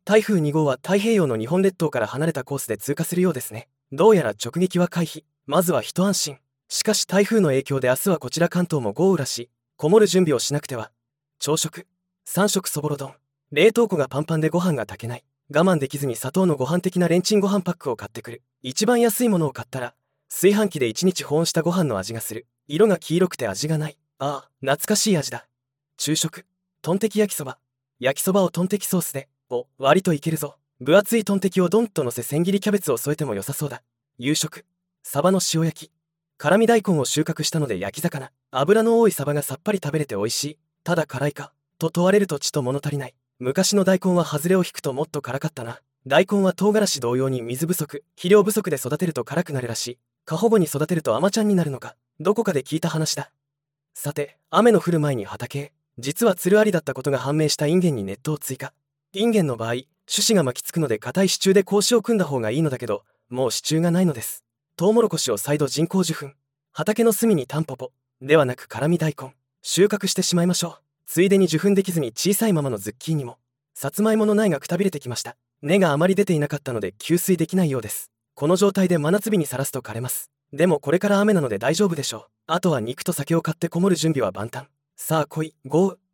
台風2号は太平洋の日本列島から離れたコースで通過するようですね。どうやら直撃は回避。まずは一安心。しかし台風の影響で明日はこちら関東も豪雨らし、こもる準備をしなくては。朝食。3食そぼろ丼。冷凍庫がパンパンでご飯が炊けない。我慢できずに砂糖のご飯的なレンチンご飯パックを買ってくる。一番安いものを買ったら、炊飯器で1日保温したご飯の味がする。色が黄色くて味がない。ああ、懐かしい味だ。昼食。トンテキ焼きそば。焼きそばをトンテキソースで。割といけるぞ。分厚いトンテキをドンと乗せ千切りキャベツを添えても良さそうだ。夕食。サバの塩焼き。辛味大根を収穫したので焼き魚。油の多いサバがさっぱり食べれて美味しい。ただ辛いかと問われるとちと物足りない。昔の大根は外れを引くともっと辛かったな。大根は唐辛子同様に水不足、肥料不足で育てると辛くなるらしい。過保護に育てると甘ちゃんになるのか。どこかで聞いた話だ。さて、雨の降る前に畑へ。実はつるありだったことが判明したインゲンにネットを追加。インゲンの場合、種子が巻きつくので硬い支柱で格子を組んだ方がいいのだけど、もう支柱がないのです。トウモロコシを再度人工授粉。畑の隅にタンポポではなく辛味大根。収穫してしまいましょう。ついでに受粉できずに小さいままのズッキーニも。さつまいもの苗がくたびれてきました。根があまり出ていなかったので吸水できないようです。この状態で真夏日にさらすと枯れます。でもこれから雨なので大丈夫でしょう。あとは肉と酒を買ってこもる準備は万端。さあ来い、豪雨。